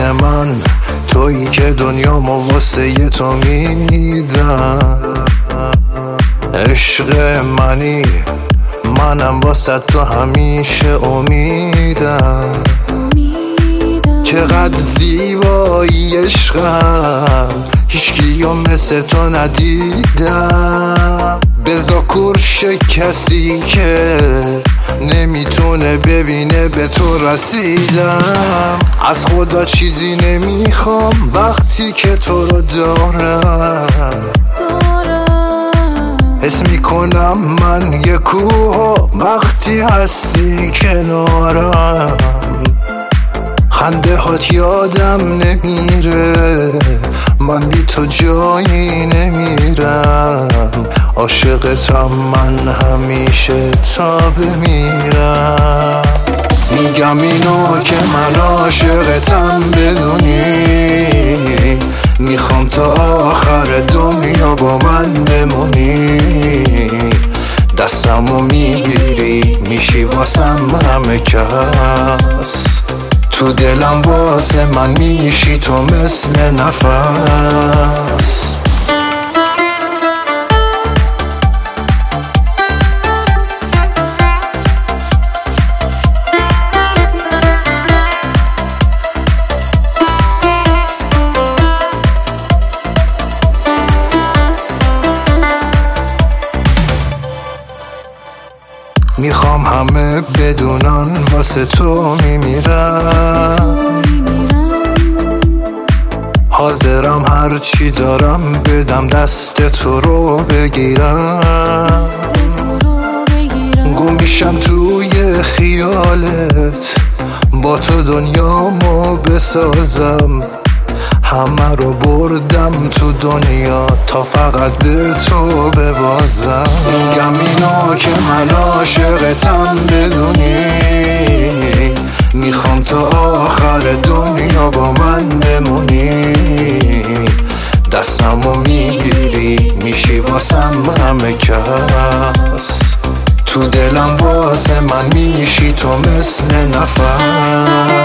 جون من، تویی که دنیامو واسه تو میدم. عشق منی، منم واسه تو همیشه امیدم. چقدر زیبایی عشقم، هیچکیو مثل تو ندیدم. بزا کورش کسی که نمیتونه ببینه به تو رسیدم. از خدا چیزی نمیخوام وقتی که تو رو دارم. حس میکنم من یه کوه وقتی هستی کنارم. خنده هات یادم نمیره، من بی تو جایی نمیرم. عاشقتم من همیشه تا بمیرم. میگم اینو که من عاشقتم بدونی، میخوام تا آخر دنیا با من بمونی. دستمو میگیری میشی واسم همه کس، تو دلم واسه من میشی تو مثل نفس. میخوام همه بدونن واسه تو میمیرم. حاضرم هر چی دارم بدم دست تو رو بگیرم. گم میشم توی خیالت، با تو دنیامو بسازم. همه رو بردم تو دنیا تا فقط به تو ببازم. میگم اینا که من عاشقتم بدونی، میخوام تا آخر دنیا با من بمونی. دستمو میگیری میشی واسم همه کس، تو دلم واسه من میشی تو مثل نفس.